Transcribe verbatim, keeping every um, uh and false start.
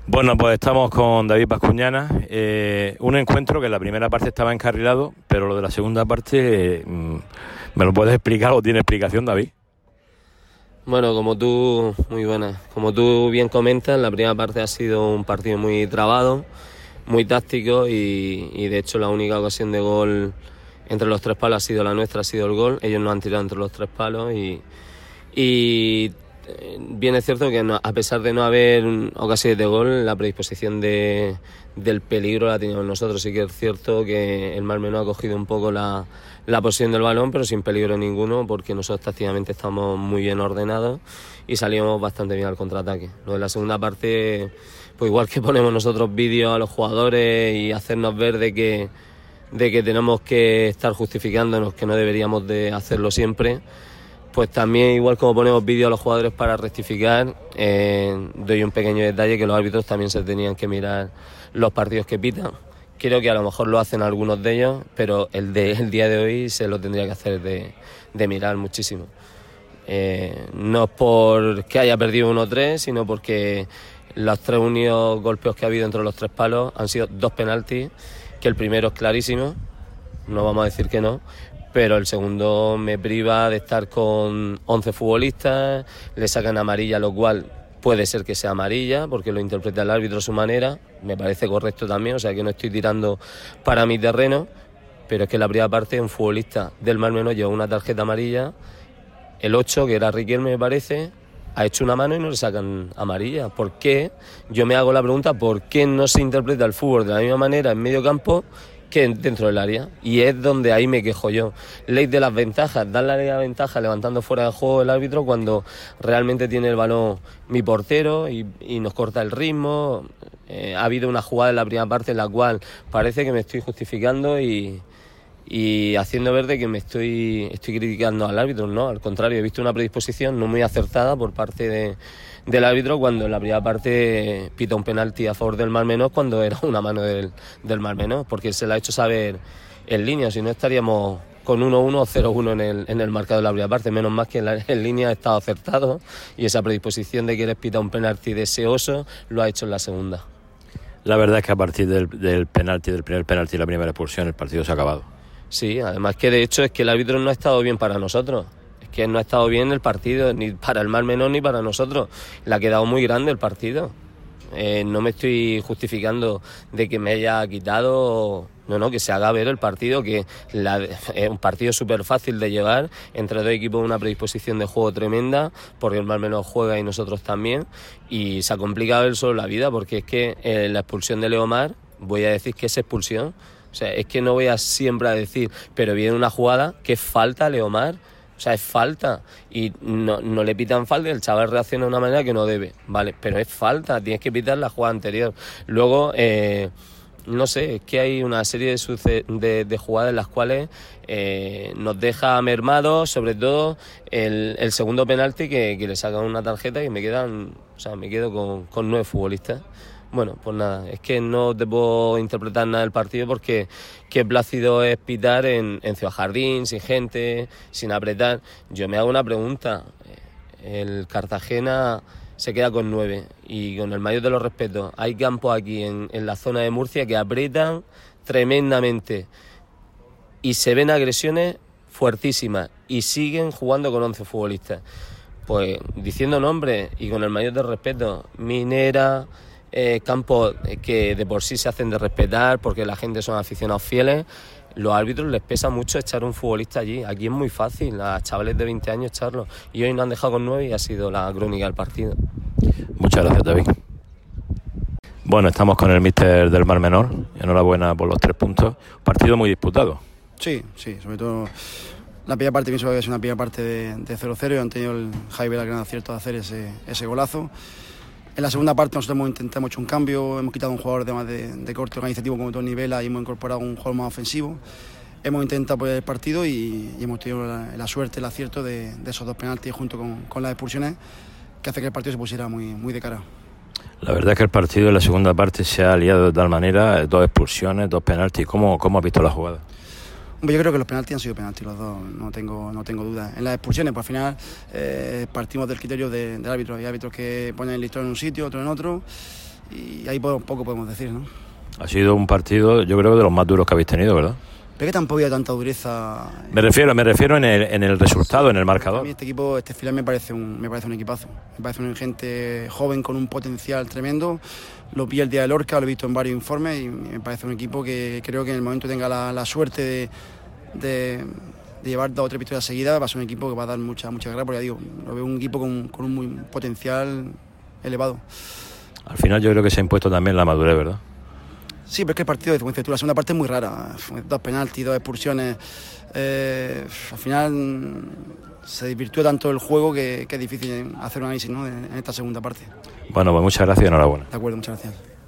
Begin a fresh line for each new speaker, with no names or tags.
Bueno, pues estamos con David Bascuñana, eh, un encuentro que en la primera parte estaba encarrilado, pero lo de la segunda parte, eh, ¿me lo puedes explicar o tiene explicación, David?
Bueno, como tú, muy buena, como tú bien comentas, la primera parte ha sido un partido muy trabado, muy táctico y, y de hecho la única ocasión de gol entre los tres palos ha sido la nuestra, ha sido el gol. Ellos nos han tirado entre los tres palos y, y bien es cierto que no, a pesar de no haber ocasiones de gol, la predisposición de, del peligro la teníamos nosotros. Sí que es cierto que el Mar Menor ha cogido un poco la, la posesión del balón, pero sin peligro ninguno, porque nosotros tácticamente estamos muy bien ordenados y salimos bastante bien al contraataque. Lo de la segunda parte, pues igual que ponemos nosotros vídeos a los jugadores y hacernos ver de que, de que tenemos que estar justificándonos, que no deberíamos de hacerlo siempre, pues también, igual como ponemos vídeos a los jugadores para rectificar, eh, doy un pequeño detalle, que los árbitros también se tenían que mirar los partidos que pitan. Creo que a lo mejor lo hacen algunos de ellos, pero el de el día de hoy se lo tendría que hacer de, de mirar muchísimo. Eh, no es porque haya perdido uno tres, sino porque los tres únicos golpeos que ha habido entre los tres palos han sido dos penaltis, que el primero es clarísimo, no vamos a decir que no, pero el segundo me priva de estar con once futbolistas, le sacan amarilla, lo cual puede ser que sea amarilla, porque lo interpreta el árbitro a su manera, me parece correcto también, o sea que no estoy tirando para mi terreno, pero es que en la primera parte un futbolista del Mar Menor lleva una tarjeta amarilla, el ocho, que era Riquelme me parece, ha hecho una mano y no le sacan amarilla. ¿Por qué? Yo me hago la pregunta, ¿por qué no se interpreta el fútbol de la misma manera en medio campo que dentro del área? Y es donde ahí me quejo yo. Ley de las ventajas, dan la ley de la ventaja levantando fuera de juego el árbitro cuando realmente tiene el balón mi portero y, y nos corta el ritmo. Eh, ha habido una jugada en la primera parte en la cual parece que me estoy justificando y, y haciendo ver de que me estoy, estoy criticando al árbitro. No, al contrario, he visto una predisposición no muy acertada por parte de del árbitro cuando en la primera parte pita un penalti a favor del Mar Menor cuando era una mano del, del Mar Menor, porque se la ha hecho saber en línea, si no estaríamos con uno uno o cero uno en el, en el marcador de la primera parte. Menos más que en, la, en línea ha estado acertado y esa predisposición de querer pitar un penalti deseoso lo ha hecho en la segunda.
La verdad es que a partir del, del penalti, del primer penalti y la primera expulsión, el partido se ha acabado.
Sí, además que de hecho es que el árbitro no ha estado bien para nosotros. Que no ha estado bien el partido, ni para el Mar Menor ni para nosotros. Le ha quedado muy grande el partido. Eh, no me estoy justificando de que me haya quitado, no, no, que se haga ver el partido, que la, es un partido súper fácil de llevar, entre dos equipos una predisposición de juego tremenda, porque el Mar Menor juega y nosotros también, y se ha complicado él solo la vida, porque es que eh, la expulsión de Leomar, voy a decir que es expulsión, o sea, es que no voy a siempre a decir, pero viene una jugada que falta a Leomar. O sea, es falta y no, no le pitan falta y el chaval reacciona de una manera que no debe, vale, pero es falta, tienes que pitar la jugada anterior. Luego, eh, no sé, es que hay una serie de, suce- de, de jugadas en las cuales eh, nos deja mermados, sobre todo el, el segundo penalti que, que le sacan una tarjeta y me quedan, o sea, me quedo con, con nueve futbolistas. Bueno, pues nada, es que no te puedo interpretar nada del partido porque qué plácido es pitar en, en Ciudad Jardín, sin gente, sin apretar. Yo me hago una pregunta, el Cartagena se queda con nueve y con el mayor de los respetos, hay campos aquí en, en la zona de Murcia que apretan tremendamente y se ven agresiones fuertísimas y siguen jugando con once futbolistas. Pues diciendo nombres y con el mayor de respeto, Minera... Eh, campos que de por sí se hacen de respetar porque la gente son aficionados fieles, los árbitros les pesa mucho echar un futbolista allí. Aquí es muy fácil, a chavales de veinte años echarlo, y hoy nos han dejado con nueve y ha sido la crónica del partido.
Muchas gracias, David. Bueno, estamos con el míster del Mar Menor, enhorabuena por los tres puntos, partido muy disputado.
Sí, sí, sobre todo la primera parte pienso que es una primera parte de, de cero cero y han tenido el Jaime el gran acierto de hacer ese, ese golazo. En la segunda parte nosotros hemos intentado hemos hecho un cambio, hemos quitado un jugador de más de, de corte organizativo como Tony Vela y hemos incorporado un jugador más ofensivo. Hemos intentado apoyar el partido y, y hemos tenido la, la suerte, el acierto de, de esos dos penaltis junto con, con las expulsiones que hace que el partido se pusiera muy, muy de cara.
La verdad es que el partido en la segunda parte se ha liado de tal manera, dos expulsiones, dos penaltis. ¿Cómo, cómo has visto la jugada?
Yo creo que los penaltis han sido penaltis los dos, no tengo, no tengo dudas. En las expulsiones, pues al final eh, partimos del criterio de, del árbitro. Hay árbitros que ponen el listón en un sitio, otro en otro, y ahí poco, poco podemos decir, ¿no?
Ha sido un partido, yo creo, de los más duros que habéis tenido, ¿verdad?
Pero que tampoco había tanta dureza.
Me refiero, me refiero en el, en el resultado, en el marcador.
A mí este equipo, este filial me parece un, me parece un equipazo. Me parece una gente joven con un potencial tremendo. Lo vi el día de Lorca, lo he visto en varios informes y me parece un equipo que creo que en el momento tenga la, la suerte de, de, de llevar dos o tres victorias seguidas, va a ser un equipo que va a dar mucha, mucha guerra, porque ya digo, lo veo un equipo con, con un muy potencial elevado.
Al final yo creo que se ha impuesto también la madurez, ¿verdad?
Sí, pero es que el partido, como dices tú, la segunda parte es muy rara. Dos penaltis, dos expulsiones. Eh, al final se divirtió tanto el juego que, que es difícil hacer un análisis, ¿no?, en esta segunda parte.
Bueno, pues muchas gracias y enhorabuena.
De acuerdo, muchas gracias.